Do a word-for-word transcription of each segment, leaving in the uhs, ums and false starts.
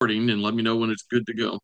recording and let me know when it's good to go.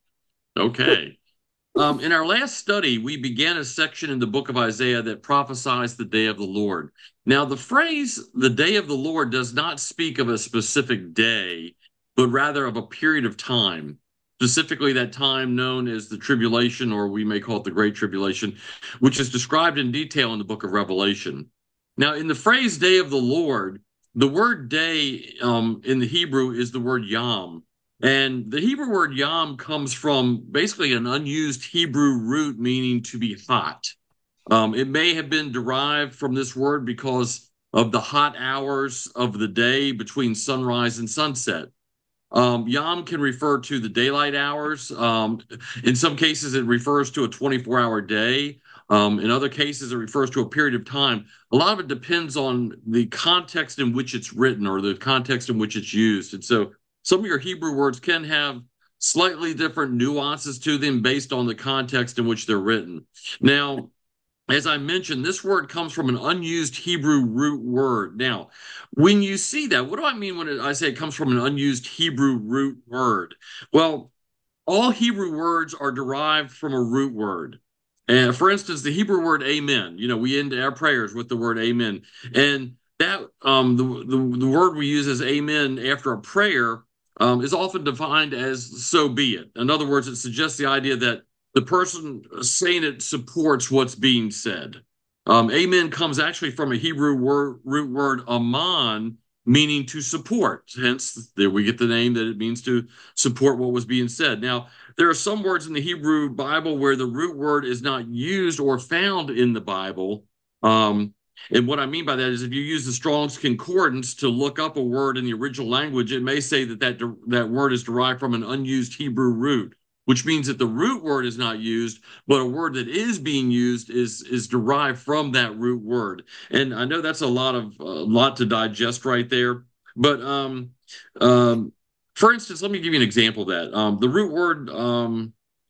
Okay. Um, in our last study, we began a section in the book of Isaiah that prophesies the day of the Lord. Now, the phrase the day of the Lord does not speak of a specific day, but rather of a period of time, specifically that time known as the tribulation, or we may call it the Great Tribulation, which is described in detail in the book of Revelation. Now, in the phrase day of the Lord, the word day um, in the Hebrew is the word yom. And the Hebrew word yom comes from basically an unused Hebrew root meaning to be hot. Um, it may have been derived from this word because of the hot hours of the day between sunrise and sunset. Um, Yom can refer to the daylight hours. Um, in some cases, it refers to a twenty-four hour day. Um, in other cases, it refers to a period of time. A lot of it depends on the context in which it's written or the context in which it's used. And so some of your Hebrew words can have slightly different nuances to them based on the context in which they're written. Now, as I mentioned, this word comes from an unused Hebrew root word. Now, when you see that, what do I mean when it, I say it comes from an unused Hebrew root word? Well, all Hebrew words are derived from a root word. And for instance, the Hebrew word amen, you know, we end our prayers with the word amen. And that um the, the, the word we use as amen after a prayer um, is often defined as so be it. In other words, it suggests the idea that the person saying it supports what's being said. Um, amen comes actually from a Hebrew word, root word aman, meaning to support. Hence, there we get the name that it means to support what was being said. Now, there are some words in the Hebrew Bible where the root word is not used or found in the Bible. Um, and what I mean by that is if you use the Strong's Concordance to look up a word in the original language, it may say that that, that word is derived from an unused Hebrew root, which means that the root word is not used, but a word that is being used is is derived from that root word. And I know that's a lot of a lot to digest right there, but um, um, for instance, let me give you an example of that. Um, the root word um,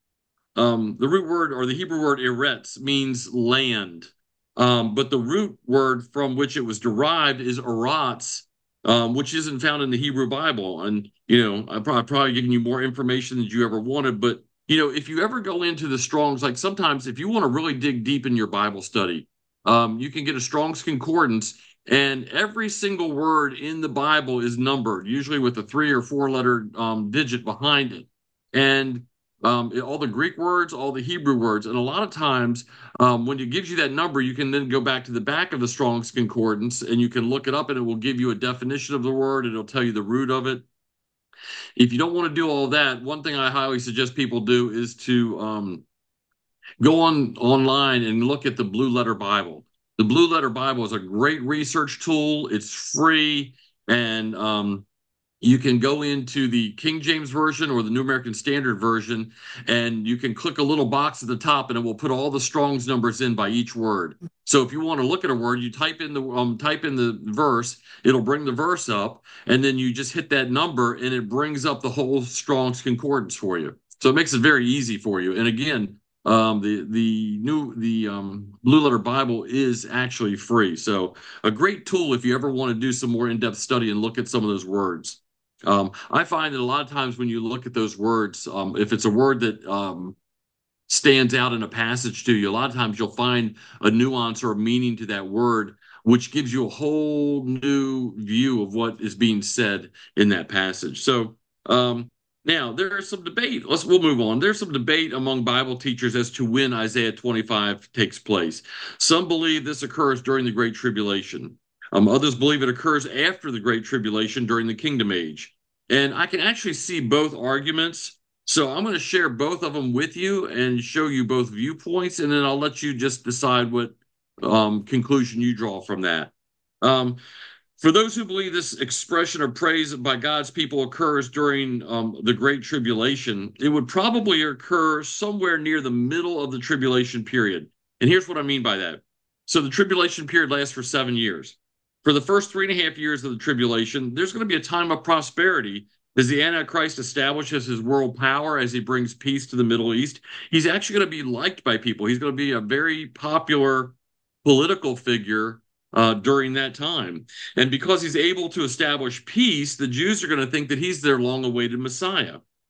um, the root word or the Hebrew word eretz means land. Um, but the root word from which it was derived is eratz, um, which isn't found in the Hebrew Bible. And, you know, I've probably, probably given you more information than you ever wanted. But, you know, if you ever go into the Strong's, like sometimes if you want to really dig deep in your Bible study, um, you can get a Strong's Concordance, and every single word in the Bible is numbered, usually with a three or four letter um, digit behind it. And um, all the Greek words, all the Hebrew words. And a lot of times, um, when it gives you that number, you can then go back to the back of the Strong's Concordance and you can look it up and it will give you a definition of the word. It'll tell you the root of it. If you don't want to do all that, one thing I highly suggest people do is to um, go on online and look at the Blue Letter Bible. The Blue Letter Bible is a great research tool. It's free, and um, you can go into the King James Version or the New American Standard Version, and you can click a little box at the top, and it will put all the Strong's numbers in by each word. So if you want to look at a word, you type in the um, type in the verse, it'll bring the verse up, and then you just hit that number, and it brings up the whole Strong's Concordance for you. So it makes it very easy for you. And again, um, the the new the um, Blue Letter Bible is actually free. So a great tool if you ever want to do some more in-depth study and look at some of those words. Um, I find that a lot of times when you look at those words, um, if it's a word that um, stands out in a passage to you, a lot of times you'll find a nuance or a meaning to that word, which gives you a whole new view of what is being said in that passage. So um, now there is some debate. Let's we'll move on. There's some debate among Bible teachers as to when Isaiah twenty-five takes place. Some believe this occurs during the Great Tribulation. Um, others believe it occurs after the Great Tribulation during the Kingdom Age. And I can actually see both arguments. So I'm going to share both of them with you and show you both viewpoints, and then I'll let you just decide what um, conclusion you draw from that. Um, for those who believe this expression of praise by God's people occurs during um, the Great Tribulation, it would probably occur somewhere near the middle of the tribulation period. And here's what I mean by that. So the tribulation period lasts for seven years. For the first three and a half years of the tribulation, there's going to be a time of prosperity as the Antichrist establishes his world power, as he brings peace to the Middle East. He's actually going to be liked by people. He's going to be a very popular political figure uh, during that time. And because he's able to establish peace, the Jews are going to think that he's their long-awaited Messiah.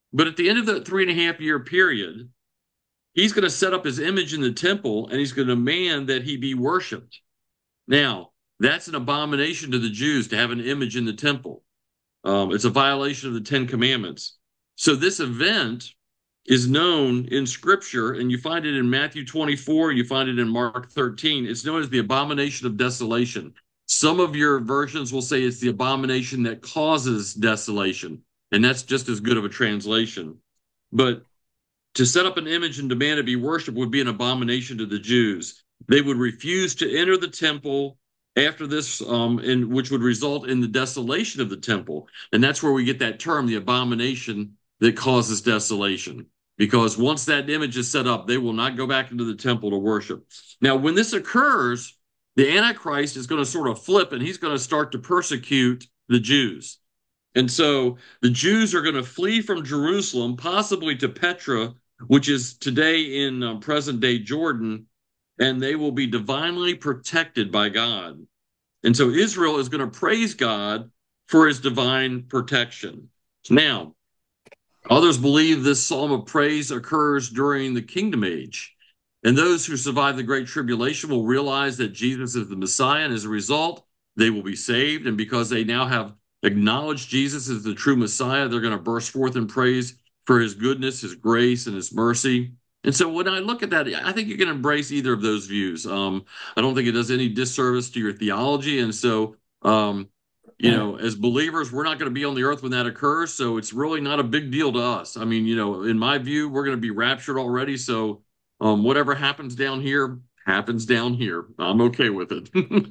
But at the end of the three and a half year period, he's going to set up his image in the temple and he's going to demand that he be worshiped. Now, that's an abomination to the Jews to have an image in the temple. Um, it's a violation of the Ten Commandments. So this event is known in Scripture, and you find it in Matthew twenty-four, you find it in Mark thirteen. It's known as the abomination of desolation. Some of your versions will say it's the abomination that causes desolation, and that's just as good of a translation. But to set up an image and demand to be worshiped would be an abomination to the Jews. They would refuse to enter the temple after this, um, and which would result in the desolation of the temple. And that's where we get that term, the abomination that causes desolation. Because once that image is set up, they will not go back into the temple to worship. Now, when this occurs, the Antichrist is going to sort of flip and he's going to start to persecute the Jews. And so the Jews are going to flee from Jerusalem, possibly to Petra, which is today in uh, present day Jordan, and they will be divinely protected by God. And so Israel is going to praise God for his divine protection. Now, others believe this psalm of praise occurs during the kingdom age. And those who survive the Great Tribulation will realize that Jesus is the Messiah, and as a result, they will be saved. And because they now have acknowledged Jesus as the true Messiah, they're going to burst forth in praise for his goodness, his grace, and his mercy. And so when I look at that, I think you can embrace either of those views. Um, I don't think it does any disservice to your theology. And so, um, you know, as believers, we're not going to be on the earth when that occurs. So it's really not a big deal to us. I mean, you know, in my view, we're going to be raptured already. So um, whatever happens down here happens down here. I'm okay with it.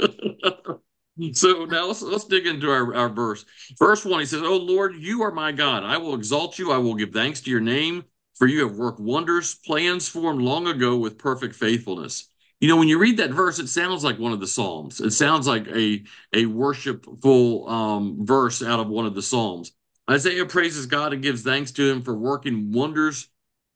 So now let's, let's dig into our, our verse. Verse one, he says, "Oh Lord, you are my God. I will exalt you. I will give thanks to your name, for you have worked wonders, plans formed long ago with perfect faithfulness." You know, when you read that verse, it sounds like one of the Psalms. It sounds like a, a worshipful um, verse out of one of the Psalms. Isaiah praises God and gives thanks to him for working wonders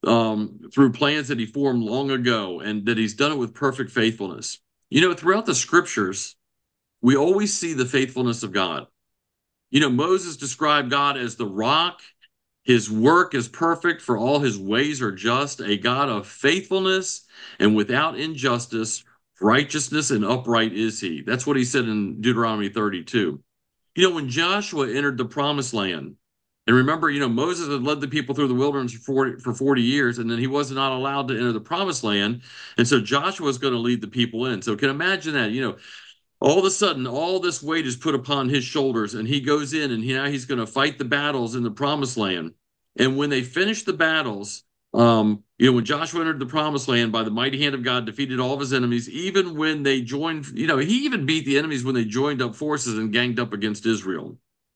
um, through plans that he formed long ago, and that he's done it with perfect faithfulness. You know, throughout the scriptures, we always see the faithfulness of God. You know, Moses described God as the rock. His work is perfect, for all his ways are just, a God of faithfulness and without injustice, righteousness and upright is he. That's what he said in Deuteronomy thirty-two. You know, when Joshua entered the promised land, and remember, you know, Moses had led the people through the wilderness for forty, for forty years, and then he was not allowed to enter the promised land. And so Joshua is going to lead the people in. So can imagine that, you know, all of a sudden, all this weight is put upon his shoulders, and he goes in, and he, now he's going to fight the battles in the promised land. And when they finish the battles, um, you know, when Joshua entered the promised land by the mighty hand of God, defeated all of his enemies, even when they joined, you know, he even beat the enemies when they joined up forces and ganged up against Israel.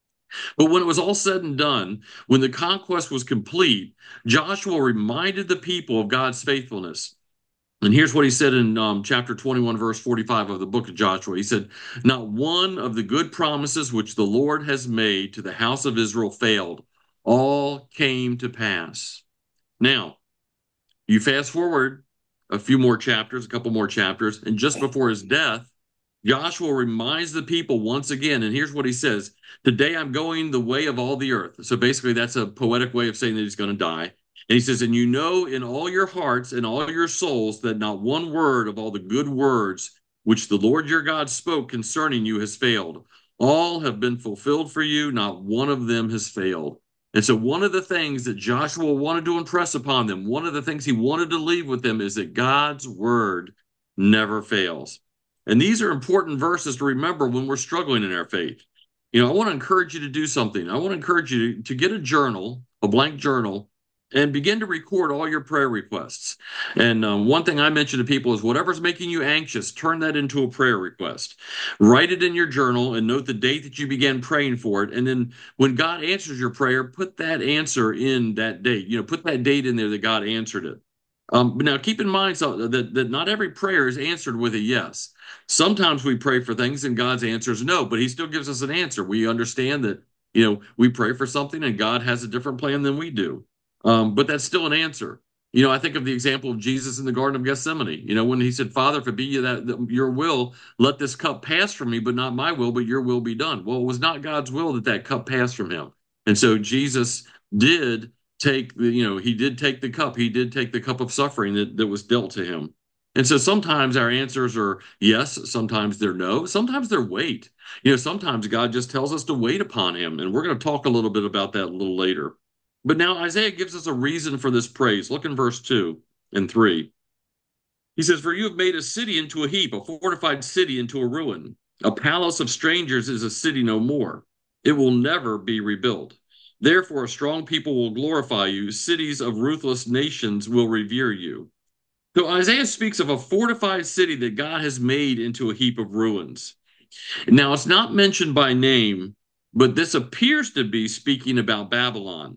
But when it was all said and done, when the conquest was complete, Joshua reminded the people of God's faithfulness. And here's what he said in um, chapter twenty-one, verse forty-five of the book of Joshua. He said, "Not one of the good promises which the Lord has made to the house of Israel failed. All came to pass." Now, you fast forward a few more chapters, a couple more chapters, and just before his death, Joshua reminds the people once again, and here's what he says: "Today I'm going the way of all the earth." So basically, that's a poetic way of saying that he's going to die. And he says, "And you know in all your hearts and all your souls that not one word of all the good words which the Lord your God spoke concerning you has failed. All have been fulfilled for you, not one of them has failed." And so one of the things that Joshua wanted to impress upon them, one of the things he wanted to leave with them, is that God's word never fails. And these are important verses to remember when we're struggling in our faith. You know, I want to encourage you to do something. I want to encourage you to get a journal, a blank journal, and begin to record all your prayer requests. And um, one thing I mention to people is whatever's making you anxious, turn that into a prayer request. Write it in your journal and note the date that you began praying for it. And then when God answers your prayer, put that answer in that date. You know, put that date in there that God answered it. Um, but now keep in mind so that, that not every prayer is answered with a yes. Sometimes we pray for things and God's answer is no, but he still gives us an answer. We understand that, you know, we pray for something and God has a different plan than we do. Um, but that's still an answer. You know, I think of the example of Jesus in the Garden of Gethsemane. You know, when he said, "Father, if it be that, that your will, let this cup pass from me, but not my will, but your will be done." Well, it was not God's will that that cup passed from him. And so Jesus did take the, you know, he did take the cup. He did take the cup of suffering that, that was dealt to him. And so sometimes our answers are yes, sometimes they're no, sometimes they're wait. You know, sometimes God just tells us to wait upon him. And we're going to talk a little bit about that a little later. But now Isaiah gives us a reason for this praise. Look in verse two and three. He says, "For you have made a city into a heap, a fortified city into a ruin. A palace of strangers is a city no more. It will never be rebuilt. Therefore, a strong people will glorify you. Cities of ruthless nations will revere you." So Isaiah speaks of a fortified city that God has made into a heap of ruins. Now, it's not mentioned by name, but this appears to be speaking about Babylon.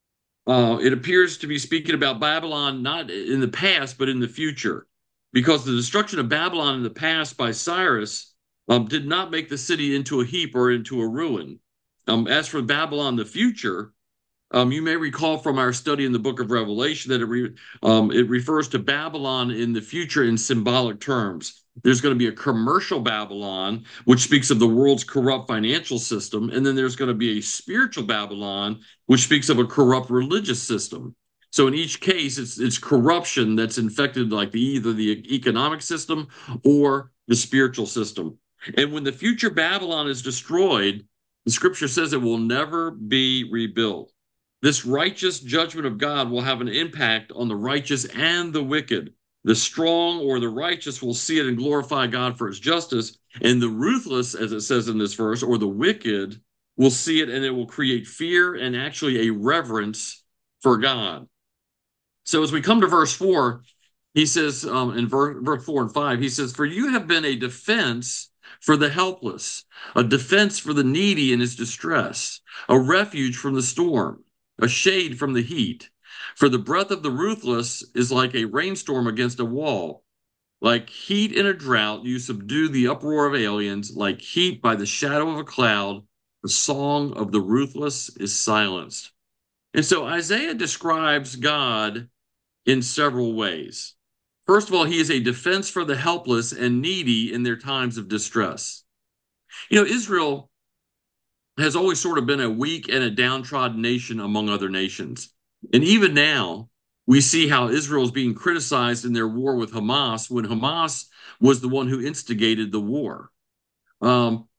Uh, it appears to be speaking about Babylon not in the past, but in the future, because the destruction of Babylon in the past by Cyrus um, did not make the city into a heap or into a ruin. Um, as for Babylon, the future, um, you may recall from our study in the book of Revelation that it, re um, it refers to Babylon in the future in symbolic terms. There's going to be a commercial Babylon, which speaks of the world's corrupt financial system. And then there's going to be a spiritual Babylon, which speaks of a corrupt religious system. So in each case, it's, it's corruption that's infected like the, either the economic system or the spiritual system. And when the future Babylon is destroyed, the scripture says it will never be rebuilt. This righteous judgment of God will have an impact on the righteous and the wicked. The strong or the righteous will see it and glorify God for his justice. And the ruthless, as it says in this verse, or the wicked, will see it and it will create fear and actually a reverence for God. So as we come to verse four, he says um, in ver verse four and five, he says, "For you have been a defense for the helpless, a defense for the needy in his distress, a refuge from the storm, a shade from the heat. For the breath of the ruthless is like a rainstorm against a wall. Like heat in a drought, you subdue the uproar of aliens. Like heat by the shadow of a cloud, the song of the ruthless is silenced." And so Isaiah describes God in several ways. First of all, he is a defense for the helpless and needy in their times of distress. You know, Israel has always sort of been a weak and a downtrodden nation among other nations. And even now, we see how Israel is being criticized in their war with Hamas when Hamas was the one who instigated the war. Um,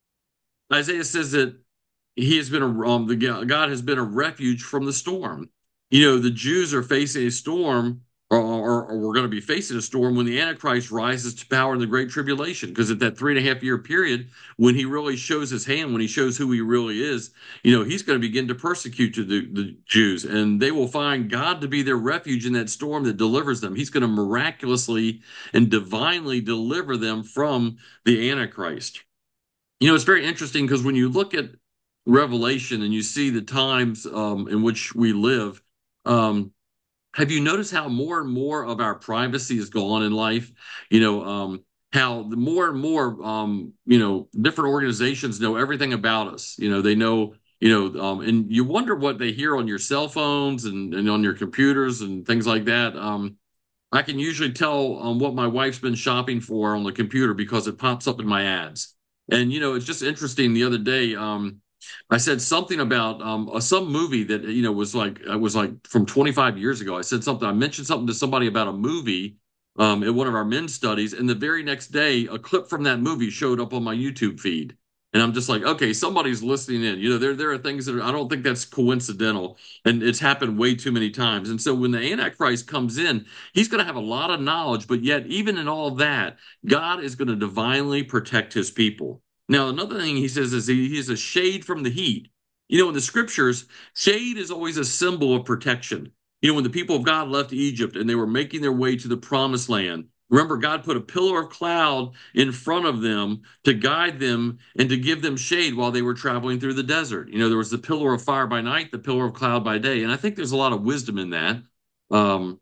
Isaiah says that he has been a um, the God has been a refuge from the storm. You know, the Jews are facing a storm, or, or, or we're going to be facing a storm when the Antichrist rises to power in the Great Tribulation. Because at that three and a half year period, when he really shows his hand, when he shows who he really is, you know, he's going to begin to persecute the, the Jews, and they will find God to be their refuge in that storm that delivers them. He's going to miraculously and divinely deliver them from the Antichrist. You know, it's very interesting because when you look at Revelation and you see the times um, in which we live, um, have you noticed how more and more of our privacy is gone in life? You know, um, how the more and more, um, you know, different organizations know everything about us. You know, they know, you know, um, and you wonder what they hear on your cell phones and, and on your computers and things like that. Um, I can usually tell um, what my wife's been shopping for on the computer because it pops up in my ads. And, you know, it's just interesting. The other day, um, I said something about um, uh, some movie that, you know, was like, I was like from twenty-five years ago. I said something, I mentioned something to somebody about a movie um, in one of our men's studies. And the very next day, a clip from that movie showed up on my YouTube feed. And I'm just like, okay, somebody's listening in. You know, there, there are things that are, I don't think that's coincidental. And it's happened way too many times. And so when the Antichrist comes in, he's going to have a lot of knowledge. But yet, even in all of that, God is going to divinely protect his people. Now, another thing he says is he, he is a shade from the heat. You know, in the scriptures, shade is always a symbol of protection. You know, when the people of God left Egypt and they were making their way to the promised land, remember, God put a pillar of cloud in front of them to guide them and to give them shade while they were traveling through the desert. You know, there was the pillar of fire by night, the pillar of cloud by day. And I think there's a lot of wisdom in that. Um,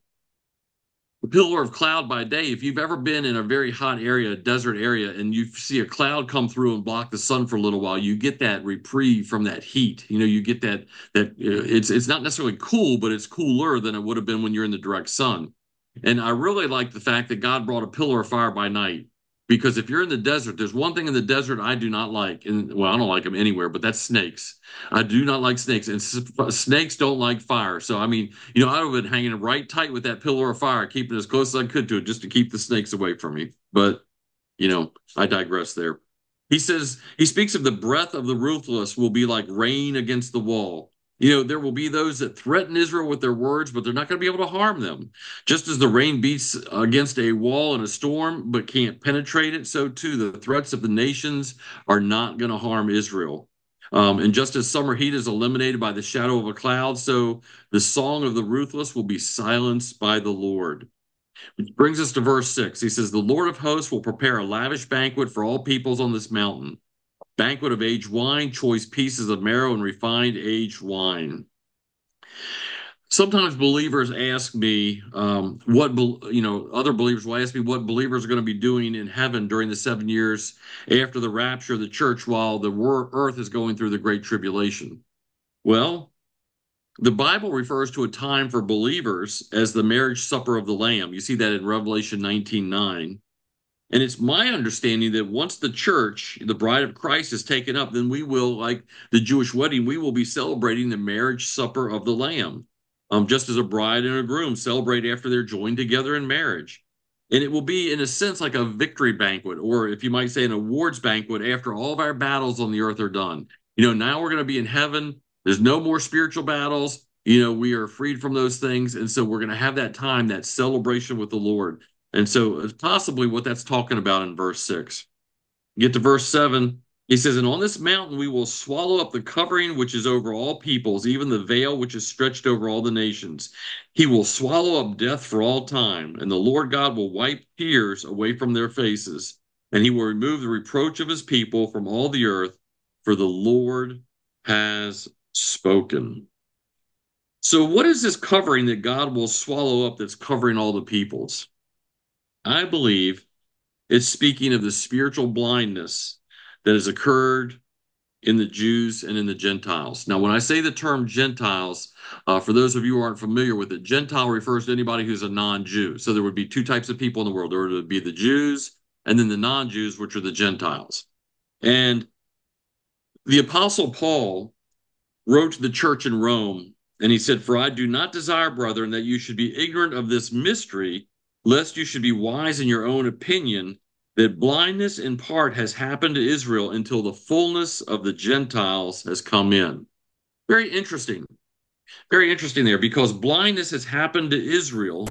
the pillar of cloud by day, if you've ever been in a very hot area, a desert area, and you see a cloud come through and block the sun for a little while, you get that reprieve from that heat. You know, you get that, that uh, it's, it's not necessarily cool, but it's cooler than it would have been when you're in the direct sun. And I really like the fact that God brought a pillar of fire by night. Because if you're in the desert, there's one thing in the desert I do not like. And well, I don't like them anywhere, but that's snakes. I do not like snakes. And s- snakes don't like fire. So, I mean, you know, I would have been hanging right tight with that pillar of fire, keeping as close as I could to it just to keep the snakes away from me. But, you know, I digress there. He says, he speaks of the breath of the ruthless will be like rain against the wall. You know, there will be those that threaten Israel with their words, but they're not going to be able to harm them. Just as the rain beats against a wall in a storm, but can't penetrate it, so too the threats of the nations are not going to harm Israel. Um, and just as summer heat is eliminated by the shadow of a cloud, so the song of the ruthless will be silenced by the Lord. Which brings us to verse six. He says, The Lord of hosts will prepare a lavish banquet for all peoples on this mountain, banquet of aged wine, choice pieces of marrow, and refined aged wine. Sometimes believers ask me um, what, you know, other believers will ask me what believers are going to be doing in heaven during the seven years after the rapture of the church while the earth is going through the great tribulation. Well, the Bible refers to a time for believers as the marriage supper of the Lamb. You see that in Revelation nineteen nine. And it's my understanding that once the church, the bride of Christ, is taken up, then we will, like the Jewish wedding, we will be celebrating the marriage supper of the Lamb, um, just as a bride and a groom celebrate after they're joined together in marriage. And it will be, in a sense, like a victory banquet, or if you might say, an awards banquet after all of our battles on the earth are done. You know, now we're going to be in heaven. There's no more spiritual battles. You know, we are freed from those things. And so we're going to have that time, that celebration with the Lord. And so it's possibly what that's talking about in verse six. Get to verse seven. He says, And on this mountain we will swallow up the covering which is over all peoples, even the veil which is stretched over all the nations. He will swallow up death for all time, and the Lord God will wipe tears away from their faces, and he will remove the reproach of his people from all the earth, for the Lord has spoken. So, what is this covering that God will swallow up that's covering all the peoples? I believe it's speaking of the spiritual blindness that has occurred in the Jews and in the Gentiles. Now, when I say the term Gentiles, uh, for those of you who aren't familiar with it, Gentile refers to anybody who's a non-Jew. So there would be two types of people in the world. There would be the Jews and then the non-Jews, which are the Gentiles. And the Apostle Paul wrote to the church in Rome, and he said, For I do not desire, brethren, that you should be ignorant of this mystery, lest you should be wise in your own opinion, that blindness in part has happened to Israel until the fullness of the Gentiles has come in. Very interesting. Very interesting there, because blindness has happened to Israel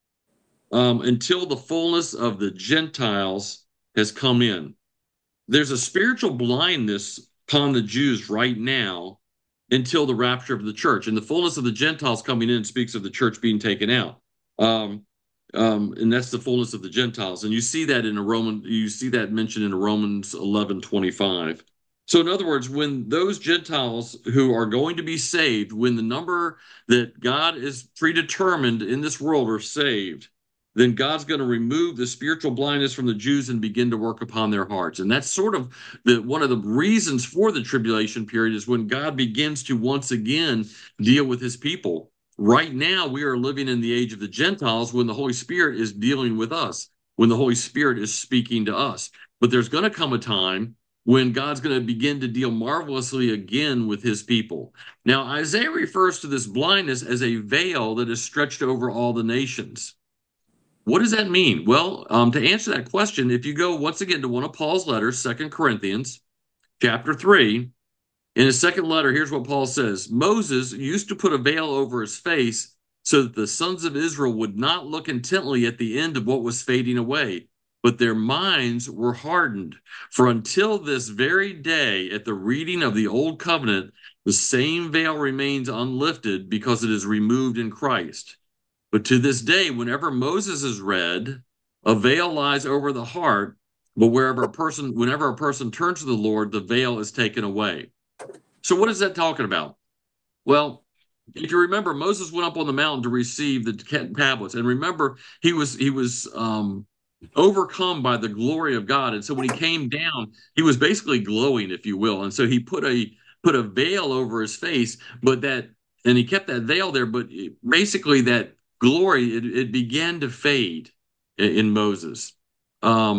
um, until the fullness of the Gentiles has come in. There's a spiritual blindness upon the Jews right now until the rapture of the church. And the fullness of the Gentiles coming in speaks of the church being taken out. Um, um, and that's the fullness of the Gentiles. And you see that in a Roman, you see that mentioned in Romans eleven twenty-five. So in other words, when those Gentiles who are going to be saved, when the number that God is predetermined in this world are saved, then God's going to remove the spiritual blindness from the Jews and begin to work upon their hearts. And that's sort of the one of the reasons for the tribulation period is when God begins to once again deal with his people. Right now, we are living in the age of the Gentiles when the Holy Spirit is dealing with us, when the Holy Spirit is speaking to us. But there's going to come a time when God's going to begin to deal marvelously again with his people. Now, Isaiah refers to this blindness as a veil that is stretched over all the nations. What does that mean? Well, um, to answer that question, if you go once again to one of Paul's letters, Second Corinthians chapter three, in his second letter, here's what Paul says. Moses used to put a veil over his face so that the sons of Israel would not look intently at the end of what was fading away, but their minds were hardened. For until this very day, at the reading of the old covenant, the same veil remains unlifted because it is removed in Christ. But to this day, whenever Moses is read, a veil lies over the heart, but wherever a person, whenever a person turns to the Lord, the veil is taken away. So what is that talking about? Well, if you remember, Moses went up on the mountain to receive the tablets, and remember, he was he was um, overcome by the glory of God, and so when he came down, he was basically glowing, if you will, and so he put a put a veil over his face, but that and he kept that veil there, but basically that glory it, it began to fade in, in Moses. Um,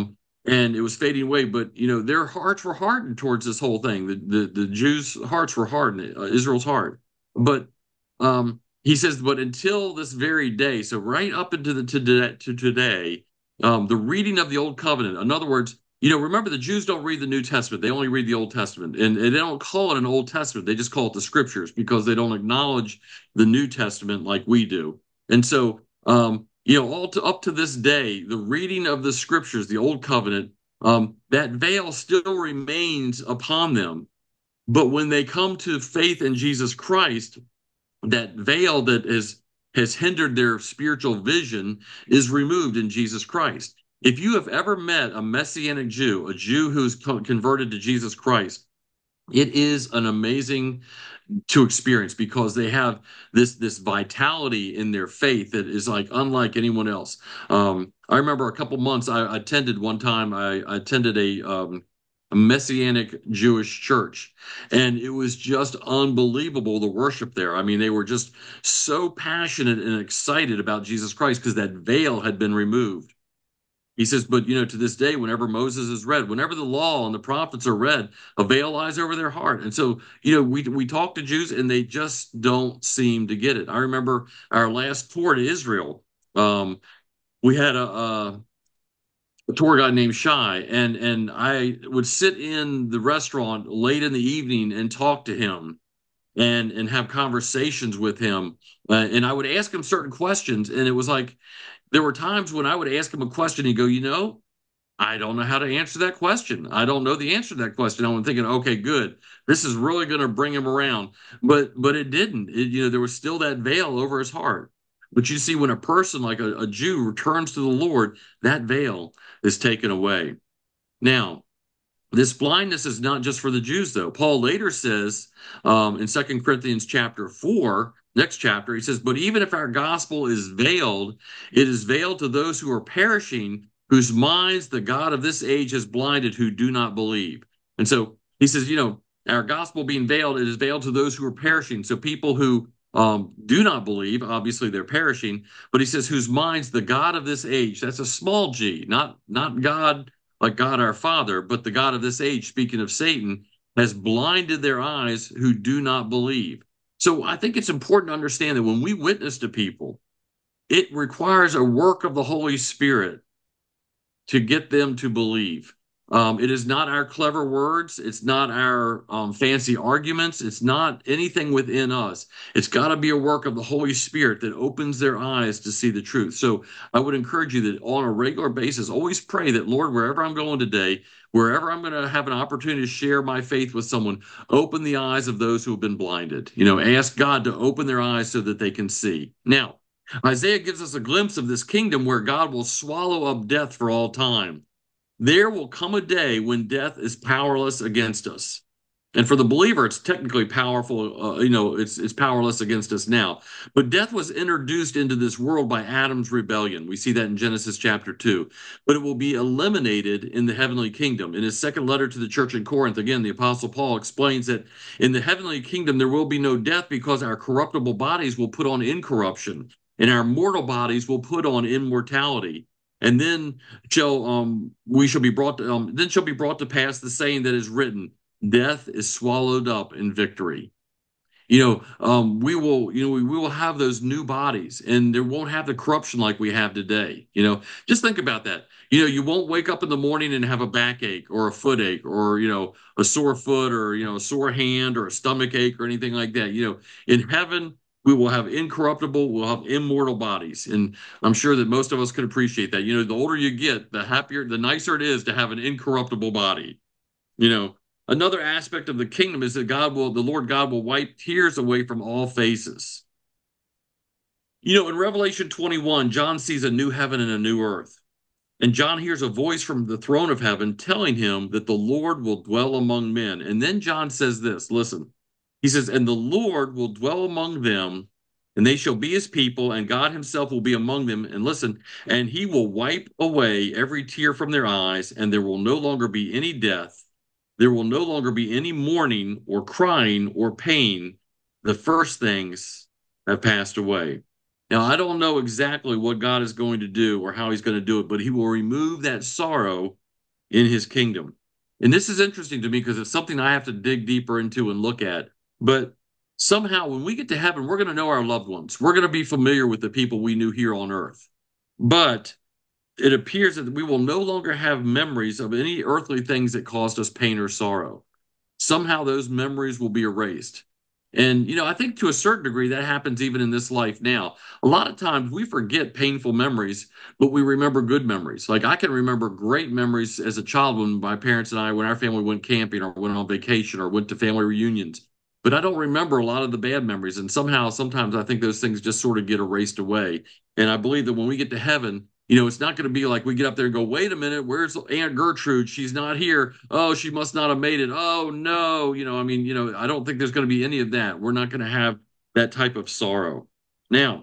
and it was fading away. But you know, their hearts were hardened towards this whole thing. The the, the Jews' hearts were hardened, uh, Israel's heart. But um, he says, but until this very day, so right up into the to, to today, um, the reading of the Old Covenant. In other words, you know, remember the Jews don't read the New Testament; they only read the Old Testament, and, and they don't call it an Old Testament. They just call it the Scriptures because they don't acknowledge the New Testament like we do. And so, um, you know, all to, up to this day, the reading of the Scriptures, the Old Covenant, um, that veil still remains upon them. But when they come to faith in Jesus Christ, that veil that is has hindered their spiritual vision is removed in Jesus Christ. If you have ever met a Messianic Jew, a Jew who's converted to Jesus Christ, it is an amazing to experience because they have this this vitality in their faith that is like unlike anyone else. Um, I remember a couple months I attended one time. I, I attended a um, a Messianic Jewish church, and it was just unbelievable the worship there. I mean, they were just so passionate and excited about Jesus Christ because that veil had been removed. He says, but you know, to this day, whenever Moses is read, whenever the law and the prophets are read, a veil lies over their heart. And so, you know, we we talk to Jews and they just don't seem to get it. I remember our last tour to Israel. Um, we had a, a, a tour guide named Shai, and and I would sit in the restaurant late in the evening and talk to him and and have conversations with him. Uh, and I would ask him certain questions, and it was like there were times when I would ask him a question, he'd go, you know, I don't know how to answer that question. I don't know the answer to that question. I'm thinking, okay, good. This is really going to bring him around. But but it didn't. It, you know, there was still that veil over his heart. But you see, when a person like a, a Jew returns to the Lord, that veil is taken away. Now, this blindness is not just for the Jews, though. Paul later says um, in Second Corinthians chapter four, next chapter, he says, but even if our gospel is veiled, it is veiled to those who are perishing, whose minds the God of this age has blinded, who do not believe. And so he says, you know, our gospel being veiled, it is veiled to those who are perishing. So people who um, do not believe, obviously they're perishing, but he says, whose minds the God of this age, that's a small g, not, not God like God our Father, but the God of this age, speaking of Satan, has blinded their eyes who do not believe. So I think it's important to understand that when we witness to people, it requires a work of the Holy Spirit to get them to believe. Um, it is not our clever words. It's not our um, fancy arguments. It's not anything within us. It's got to be a work of the Holy Spirit that opens their eyes to see the truth. So I would encourage you that on a regular basis, always pray that, Lord, wherever I'm going today, wherever I'm going to have an opportunity to share my faith with someone, open the eyes of those who have been blinded. You know, ask God to open their eyes so that they can see. Now, Isaiah gives us a glimpse of this kingdom where God will swallow up death for all time. There will come a day when death is powerless against us. And for the believer, it's technically powerful, uh, you know, it's it's powerless against us now. But death was introduced into this world by Adam's rebellion. We see that in Genesis chapter two. But it will be eliminated in the heavenly kingdom. In his second letter to the church in Corinth, again, the Apostle Paul explains that in the heavenly kingdom there will be no death because our corruptible bodies will put on incorruption, and our mortal bodies will put on immortality. And then shall um we shall be brought to, um then shall be brought to pass the saying that is written, death is swallowed up in victory. You know, um, we will, you know, we, we will have those new bodies and there won't have the corruption like we have today. You know, just think about that. You know, you won't wake up in the morning and have a backache or a foot ache or, you know, a sore foot or, you know, a sore hand or a stomach ache or anything like that. You know, in heaven, we will have incorruptible, we'll have immortal bodies. And I'm sure that most of us can appreciate that. You know, the older you get, the happier, the nicer it is to have an incorruptible body. You know, another aspect of the kingdom is that God will, the Lord God will wipe tears away from all faces. You know, in Revelation twenty-one, John sees a new heaven and a new earth. And John hears a voice from the throne of heaven telling him that the Lord will dwell among men. And then John says this, listen, he says, and the Lord will dwell among them, and they shall be his people, and God himself will be among them. And listen, and he will wipe away every tear from their eyes, and there will no longer be any death. There will no longer be any mourning or crying or pain. The first things have passed away. Now, I don't know exactly what God is going to do or how he's going to do it, but he will remove that sorrow in his kingdom. And this is interesting to me because it's something I have to dig deeper into and look at. But somehow, when we get to heaven, we're going to know our loved ones. We're going to be familiar with the people we knew here on earth. But it appears that we will no longer have memories of any earthly things that caused us pain or sorrow. Somehow those memories will be erased. And, you know, I think to a certain degree that happens even in this life now. A lot of times we forget painful memories, but we remember good memories. Like I can remember great memories as a child when my parents and I, when our family went camping or went on vacation or went to family reunions. But I don't remember a lot of the bad memories. And somehow, sometimes I think those things just sort of get erased away. And I believe that when we get to heaven, you know, it's not going to be like we get up there and go, wait a minute, where's Aunt Gertrude? She's not here. Oh, she must not have made it. Oh, no. You know, I mean, you know, I don't think there's going to be any of that. We're not going to have that type of sorrow. Now,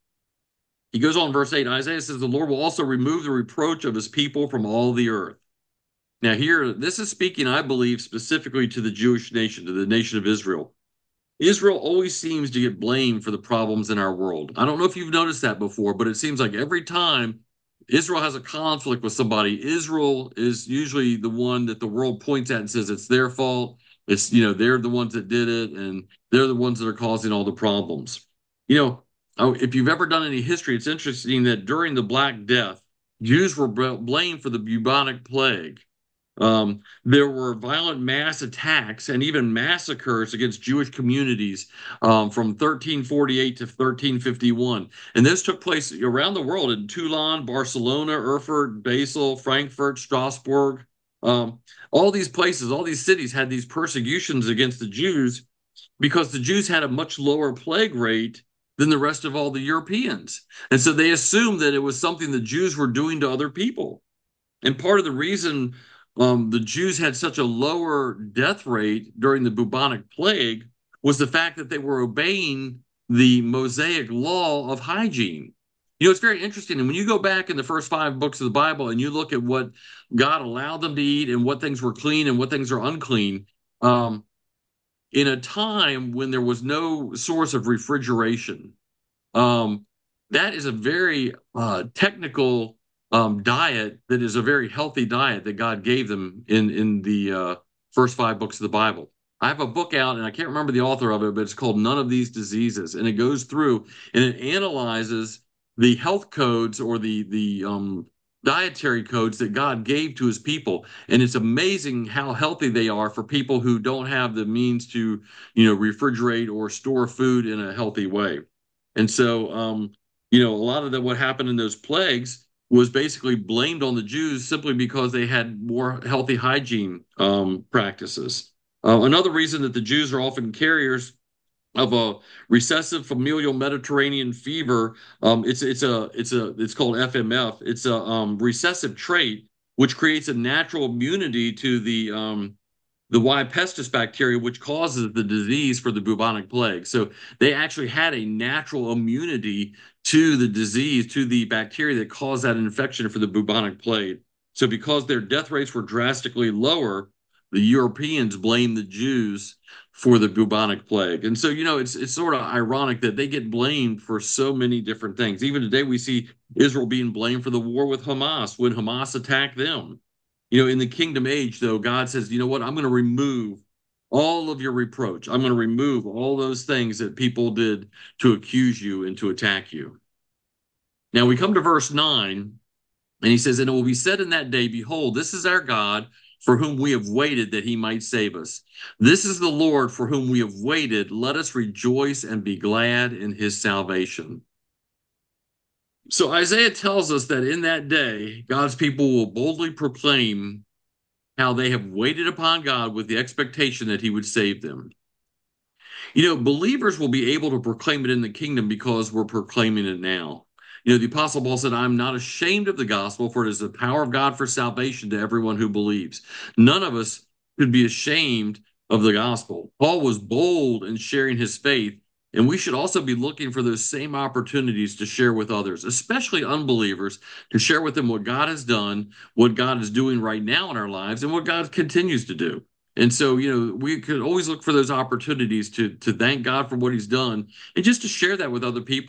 he goes on, verse eight. Isaiah says, the Lord will also remove the reproach of his people from all the earth. Now, here, this is speaking, I believe, specifically to the Jewish nation, to the nation of Israel. Israel always seems to get blamed for the problems in our world. I don't know if you've noticed that before, but it seems like every time Israel has a conflict with somebody, Israel is usually the one that the world points at and says it's their fault. It's, you know, they're the ones that did it, and they're the ones that are causing all the problems. You know, oh, if you've ever done any history, it's interesting that during the Black Death, Jews were blamed for the bubonic plague. Um, there were violent mass attacks and even massacres against Jewish communities um, from thirteen forty-eight to thirteen fifty-one. And this took place around the world in Toulon, Barcelona, Erfurt, Basel, Frankfurt, Strasbourg. Um, all these places, all these cities had these persecutions against the Jews because the Jews had a much lower plague rate than the rest of all the Europeans. And so they assumed that it was something the Jews were doing to other people. And part of the reason um, the Jews had such a lower death rate during the bubonic plague was the fact that they were obeying the Mosaic law of hygiene. You know, it's very interesting. And when you go back in the first five books of the Bible and you look at what God allowed them to eat and what things were clean and what things are unclean, um, in a time when there was no source of refrigeration, um, that is a very uh, technical um, diet that is a very healthy diet that God gave them in in the uh, first five books of the Bible. I have a book out, and I can't remember the author of it, but it's called None of These Diseases, and it goes through and it analyzes the health codes or the the um, dietary codes that God gave to his people. And it's amazing how healthy they are for people who don't have the means to, you know, refrigerate or store food in a healthy way. And so, um, you know, a lot of the, what happened in those plagues was basically blamed on the Jews simply because they had more healthy hygiene um, practices. Uh, another reason that the Jews are often carriers of a recessive familial Mediterranean fever, um, it's it's a it's a it's called F M F. It's a um, recessive trait which creates a natural immunity to the um, the Y. pestis bacteria, which causes the disease for the bubonic plague. So they actually had a natural immunity to the disease, to the bacteria that caused that infection for the bubonic plague. So because their death rates were drastically lower, the Europeans blamed the Jews for the bubonic plague. And so, you know, it's it's sort of ironic that they get blamed for so many different things. Even today, we see Israel being blamed for the war with Hamas when Hamas attacked them. You know, in the kingdom age, though, God says, you know what, I'm going to remove all of your reproach. I'm going to remove all those things that people did to accuse you and to attack you. Now we come to verse nine, and he says, and it will be said in that day, behold, this is our God, for whom we have waited that he might save us. This is the Lord for whom we have waited. Let us rejoice and be glad in his salvation. So Isaiah tells us that in that day, God's people will boldly proclaim how they have waited upon God with the expectation that he would save them. You know, believers will be able to proclaim it in the kingdom because we're proclaiming it now. You know, the Apostle Paul said, I'm not ashamed of the gospel, for it is the power of God for salvation to everyone who believes. None of us could be ashamed of the gospel. Paul was bold in sharing his faith, and we should also be looking for those same opportunities to share with others, especially unbelievers, to share with them what God has done, what God is doing right now in our lives, and what God continues to do. And so, you know, we could always look for those opportunities to, to thank God for what he's done and just to share that with other people.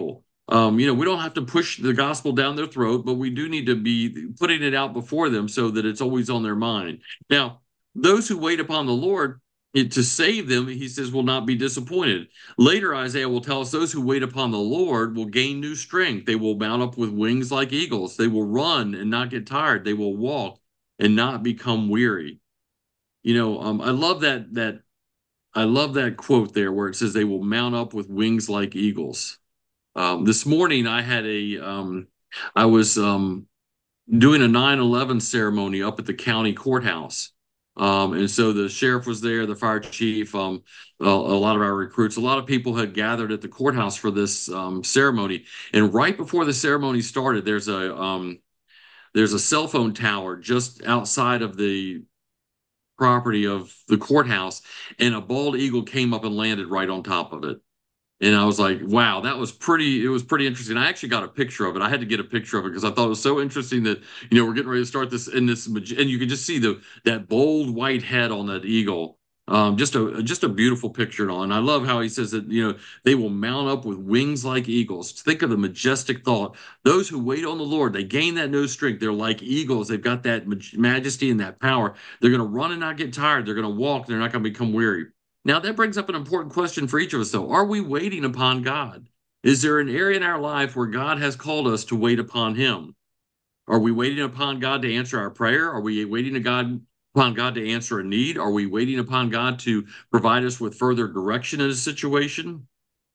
Um, you know, we don't have to push the gospel down their throat, but we do need to be putting it out before them so that it's always on their mind. Now, those who wait upon the Lord it, to save them, he says, will not be disappointed. Later, Isaiah will tell us those who wait upon the Lord will gain new strength. They will mount up with wings like eagles. They will run and not get tired. They will walk and not become weary. You know, um, I love that that I love that quote there where it says they will mount up with wings like eagles. Um, this morning I had a um, I was um, doing a nine eleven ceremony up at the county courthouse. Um, and so the sheriff was there, the fire chief, um, a, a lot of our recruits, a lot of people had gathered at the courthouse for this um, ceremony. And right before the ceremony started, there's a um, there's a cell phone tower just outside of the property of the courthouse, and a bald eagle came up and landed right on top of it. And I was like, wow, that was pretty, it was pretty interesting. I actually got a picture of it. I had to get a picture of it because I thought it was so interesting that, you know, we're getting ready to start this in this, and you can just see the that bold white head on that eagle. Um, just a just a beautiful picture and all. And I love how he says that, you know, they will mount up with wings like eagles. Think of the majestic thought. Those who wait on the Lord, they gain that new strength. They're like eagles. They've got that majesty and that power. They're going to run and not get tired. They're going to walk. They're not going to become weary. Now, that brings up an important question for each of us, though. Are we waiting upon God? Is there an area in our life where God has called us to wait upon Him? Are we waiting upon God to answer our prayer? Are we waiting to God upon God to answer a need? Are we waiting upon God to provide us with further direction in a situation?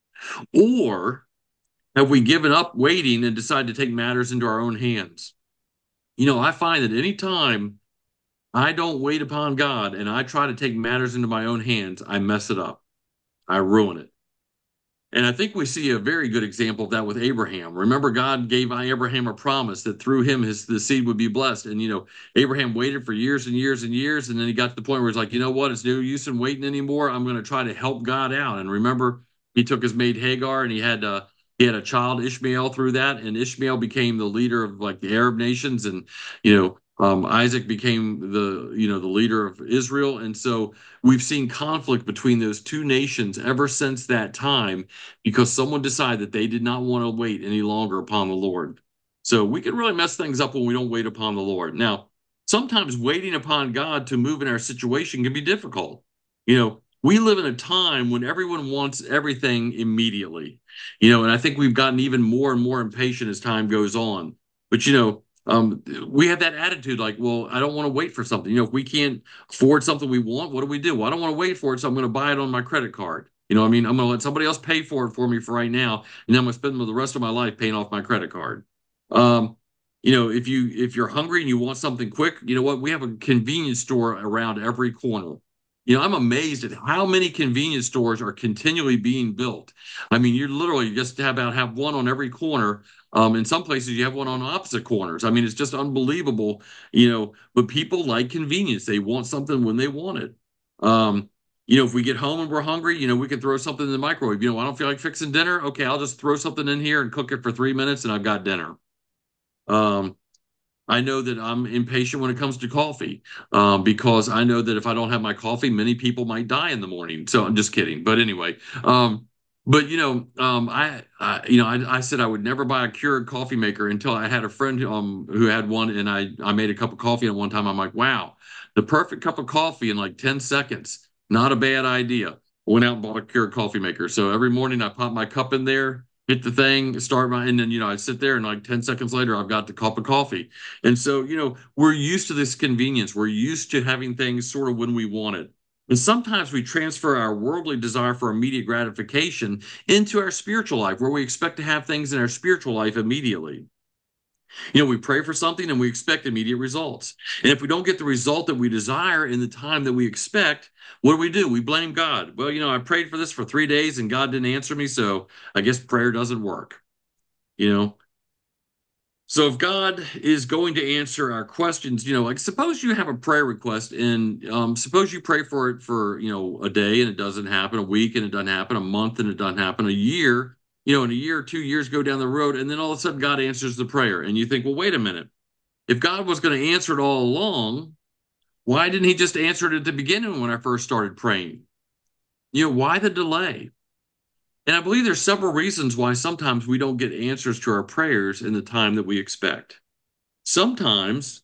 Or have we given up waiting and decided to take matters into our own hands? You know, I find that any time I don't wait upon God and I try to take matters into my own hands, I mess it up. I ruin it. And I think we see a very good example of that with Abraham. Remember, God gave Abraham a promise that through him his the seed would be blessed. And you know, Abraham waited for years and years and years, and then he got to the point where he's like, you know what, it's no use in waiting anymore. I'm going to try to help God out. And remember, he took his maid Hagar, and he had uh, he had a child Ishmael through that, and Ishmael became the leader of like the Arab nations, and you know. Um, Isaac became the, you know, the leader of Israel, and so we've seen conflict between those two nations ever since that time because someone decided that they did not want to wait any longer upon the Lord. So we can really mess things up when we don't wait upon the Lord. Now, sometimes waiting upon God to move in our situation can be difficult. You know, we live in a time when everyone wants everything immediately, you know, and I think we've gotten even more and more impatient as time goes on. But, you know, um, we have that attitude like, well, I don't want to wait for something. You know, if we can't afford something we want, what do we do? Well, I don't want to wait for it, so I'm going to buy it on my credit card. You know, I mean, I'm going to let somebody else pay for it for me for right now, and then I'm going to spend the rest of my life paying off my credit card. Um, you know, if you if you're hungry and you want something quick, you know what? We have a convenience store around every corner. You know, I'm amazed at how many convenience stores are continually being built. I mean, you literally just about have one on every corner. Um, in some places, you have one on opposite corners. I mean, it's just unbelievable, you know. But people like convenience; they want something when they want it. Um, you know, if we get home and we're hungry, you know, we can throw something in the microwave. You know, I don't feel like fixing dinner. Okay, I'll just throw something in here and cook it for three minutes, and I've got dinner. Um, I know that I'm impatient when it comes to coffee um, because I know that if I don't have my coffee, many people might die in the morning. So I'm just kidding. But anyway, um, but you know, um, I, I you know, I, I said I would never buy a Keurig coffee maker until I had a friend um, who had one, and I I made a cup of coffee. And one time I'm like, wow, the perfect cup of coffee in like ten seconds. Not a bad idea. Went out and bought a Keurig coffee maker. So every morning I pop my cup in there, hit the thing, start my, and then, you know, I sit there and like ten seconds later, I've got the cup of coffee. And so, you know, we're used to this convenience. We're used to having things sort of when we want it. And sometimes we transfer our worldly desire for immediate gratification into our spiritual life, where we expect to have things in our spiritual life immediately. You know, we pray for something and we expect immediate results. And if we don't get the result that we desire in the time that we expect, what do we do? We blame God. Well, you know, I prayed for this for three days and God didn't answer me, so I guess prayer doesn't work. You know, so if God is going to answer our questions, you know, like suppose you have a prayer request and um, suppose you pray for it for, you know, a day and it doesn't happen, a week and it doesn't happen, a month and it doesn't happen, a year, you know, and a year or two years go down the road, and then all of a sudden God answers the prayer. And you think, well, wait a minute. If God was going to answer it all along, why didn't he just answer it at the beginning when I first started praying? You know, why the delay? And I believe there's several reasons why sometimes we don't get answers to our prayers in the time that we expect. Sometimes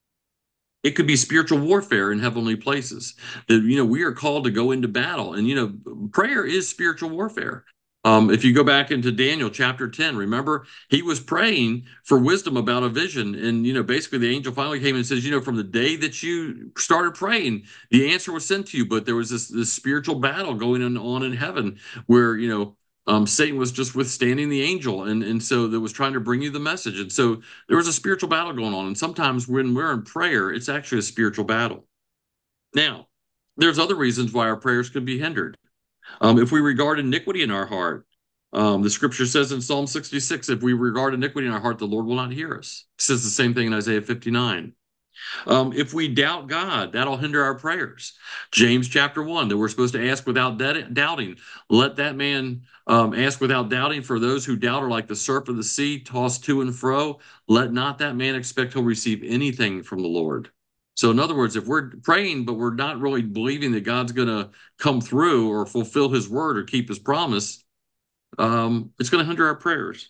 it could be spiritual warfare in heavenly places. That, you know, we are called to go into battle. And, you know, prayer is spiritual warfare. Um, if you go back into Daniel chapter ten, remember, he was praying for wisdom about a vision. And, you know, basically the angel finally came and says, you know, from the day that you started praying, the answer was sent to you. But there was this, this spiritual battle going on in heaven where, you know, um, Satan was just withstanding the angel. And, and so that was trying to bring you the message. And so there was a spiritual battle going on. And sometimes when we're in prayer, it's actually a spiritual battle. Now, there's other reasons why our prayers could be hindered. Um, if we regard iniquity in our heart, um, the scripture says in Psalm sixty-six, if we regard iniquity in our heart, the Lord will not hear us. It says the same thing in Isaiah fifty-nine. Um, if we doubt God, that'll hinder our prayers. James chapter one, that we're supposed to ask without doubting. Let that man um, ask without doubting, for those who doubt are like the surf of the sea, tossed to and fro. Let not that man expect he'll receive anything from the Lord. So, in other words, if we're praying, but we're not really believing that God's going to come through or fulfill his word or keep his promise, um, it's going to hinder our prayers.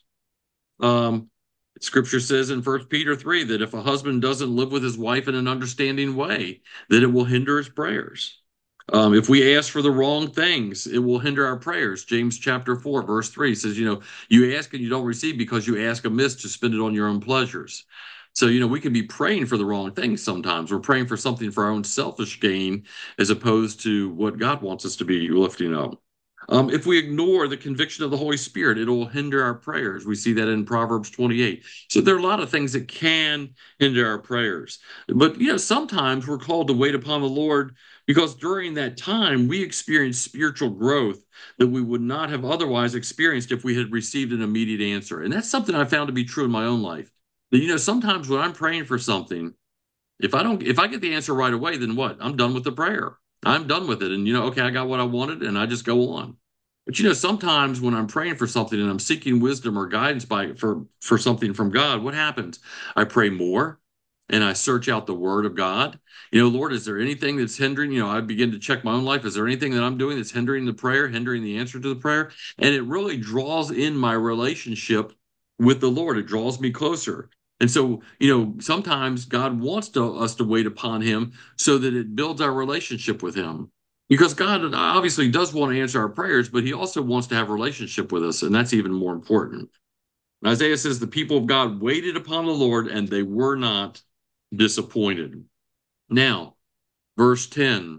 Um, Scripture says in First Peter three that if a husband doesn't live with his wife in an understanding way, that it will hinder his prayers. Um, if we ask for the wrong things, it will hinder our prayers. James chapter four, verse three says, you know, you ask and you don't receive because you ask amiss to spend it on your own pleasures. So, you know, we can be praying for the wrong things sometimes. We're praying for something for our own selfish gain as opposed to what God wants us to be lifting up. Um, if we ignore the conviction of the Holy Spirit, it will hinder our prayers. We see that in Proverbs twenty-eight. So there are a lot of things that can hinder our prayers. But, you know, sometimes we're called to wait upon the Lord because during that time we experience spiritual growth that we would not have otherwise experienced if we had received an immediate answer. And that's something I found to be true in my own life. That, you know, sometimes when I'm praying for something, if I don't, if I get the answer right away, then what? I'm done with the prayer. I'm done with it. And, you know, okay, I got what I wanted and I just go on. But, you know, sometimes when I'm praying for something and I'm seeking wisdom or guidance by for, for something from God, what happens? I pray more and I search out the word of God. You know, Lord, is there anything that's hindering? You know, I begin to check my own life. Is there anything that I'm doing that's hindering the prayer, hindering the answer to the prayer? And it really draws in my relationship with the Lord. It draws me closer. And so, you know, sometimes God wants to, us to wait upon him so that it builds our relationship with him. Because God obviously does want to answer our prayers, but he also wants to have a relationship with us, and that's even more important. Isaiah says the people of God waited upon the Lord, and they were not disappointed. Now, verse ten,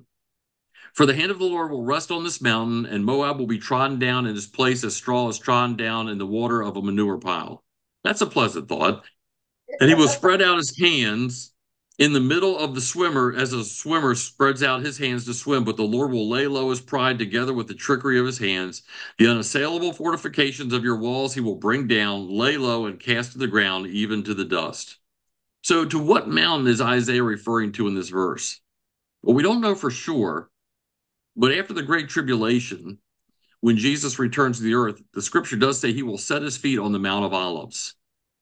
for the hand of the Lord will rest on this mountain, and Moab will be trodden down in his place as straw is trodden down in the water of a manure pile. That's a pleasant thought. And he will spread out his hands in the middle of the swimmer as a swimmer spreads out his hands to swim, but the Lord will lay low his pride together with the trickery of his hands. The unassailable fortifications of your walls he will bring down, lay low, and cast to the ground, even to the dust. So, to what mountain is Isaiah referring to in this verse? Well, we don't know for sure, but after the Great Tribulation, when Jesus returns to the earth, the scripture does say he will set his feet on the Mount of Olives.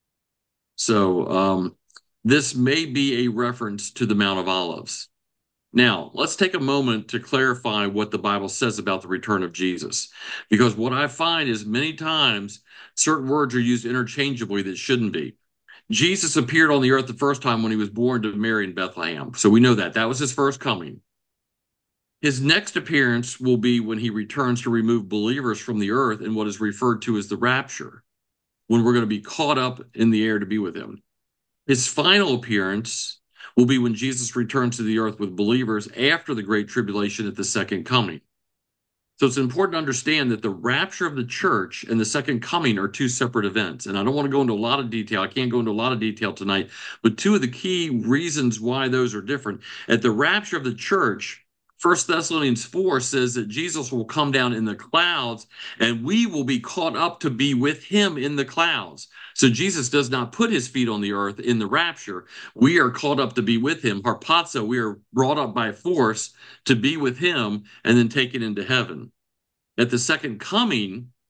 So, um, this may be a reference to the Mount of Olives. Now, let's take a moment to clarify what the Bible says about the return of Jesus. Because what I find is many times certain words are used interchangeably that shouldn't be. Jesus appeared on the earth the first time when he was born to Mary in Bethlehem. So we know that. That was his first coming. His next appearance will be when he returns to remove believers from the earth in what is referred to as the rapture, when we're going to be caught up in the air to be with him. His final appearance will be when Jesus returns to the earth with believers after the Great Tribulation at the second coming. So it's important to understand that the rapture of the church and the second coming are two separate events. And I don't want to go into a lot of detail. I can't go into a lot of detail tonight, but two of the key reasons why those are different. At the rapture of the church, First Thessalonians four says that Jesus will come down in the clouds and we will be caught up to be with him in the clouds. So Jesus does not put his feet on the earth in the rapture. We are caught up to be with him. Harpazo, we are brought up by force to be with him and then taken into heaven. At the second coming,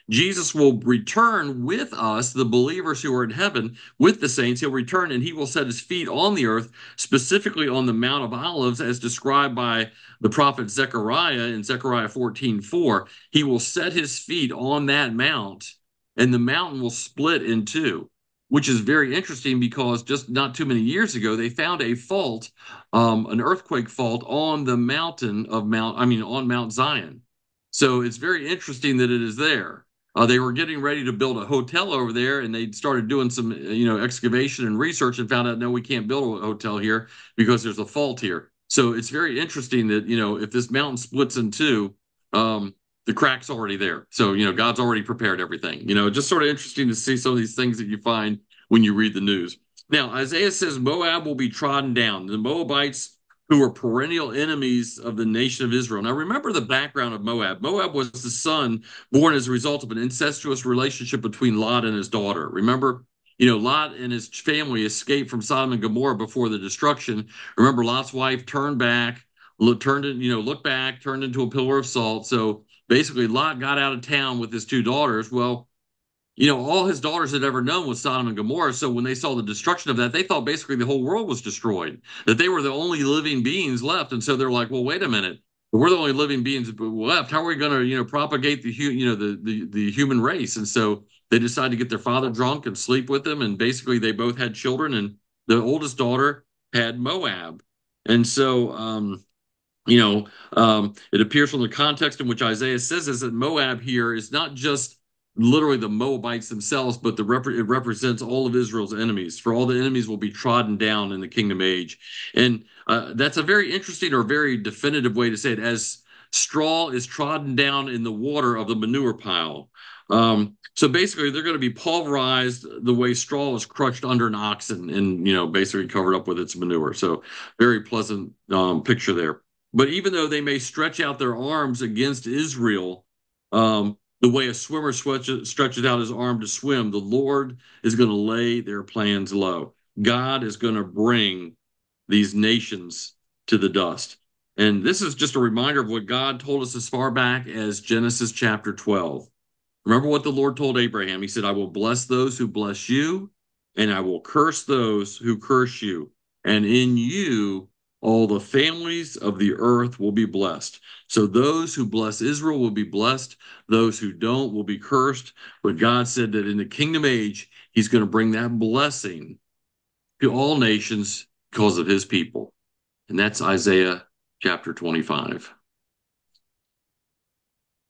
Jesus will return with us, the believers who are in heaven, with the saints. He'll return and he will set his feet on the earth, specifically on the Mount of Olives, as described by the prophet Zechariah in Zechariah fourteen four. He will set his feet on that mount, and the mountain will split in two, which is very interesting because just not too many years ago, they found a fault, um, an earthquake fault on the mountain of Mount, I mean, on Mount Zion. So it's very interesting that it is there. Uh, they were getting ready to build a hotel over there, and they started doing some, you know, excavation and research, and found out, no, we can't build a hotel here because there's a fault here. So it's very interesting that, you know, if this mountain splits in two, um, the crack's already there. So, you know, God's already prepared everything. You know, just sort of interesting to see some of these things that you find when you read the news. Now, Isaiah says Moab will be trodden down. The Moabites, who were perennial enemies of the nation of Israel. Now, remember the background of Moab. Moab was the son born as a result of an incestuous relationship between Lot and his daughter. Remember, you know, Lot and his family escaped from Sodom and Gomorrah before the destruction. Remember, Lot's wife turned back, look, turned it, you know, looked back, turned into a pillar of salt. So basically, Lot got out of town with his two daughters. Well, you know, all his daughters had ever known was Sodom and Gomorrah. So when they saw the destruction of that, they thought basically the whole world was destroyed, that they were the only living beings left. And so they're like, well, wait a minute. We're the only living beings left. How are we going to, you know, propagate the, you know, the, the, the human race? And so they decided to get their father drunk and sleep with him. And basically they both had children, and the oldest daughter had Moab. And so, um, you know, um, it appears from the context in which Isaiah says is that Moab here is not just literally the Moabites themselves, but the rep- it represents all of Israel's enemies. For all the enemies will be trodden down in the kingdom age. And uh, that's a very interesting or very definitive way to say it, as straw is trodden down in the water of the manure pile. Um, so basically, they're going to be pulverized the way straw is crushed under an oxen and, you know, basically covered up with its manure. So very pleasant um, picture there. But even though they may stretch out their arms against Israel, um, the way a swimmer stretches, stretches out his arm to swim, the Lord is going to lay their plans low. God is going to bring these nations to the dust. And this is just a reminder of what God told us as far back as Genesis chapter twelve. Remember what the Lord told Abraham. He said, I will bless those who bless you, and I will curse those who curse you. And in you, all the families of the earth will be blessed. So those who bless Israel will be blessed. Those who don't will be cursed. But God said that in the kingdom age, he's going to bring that blessing to all nations because of his people. And that's Isaiah chapter twenty-five.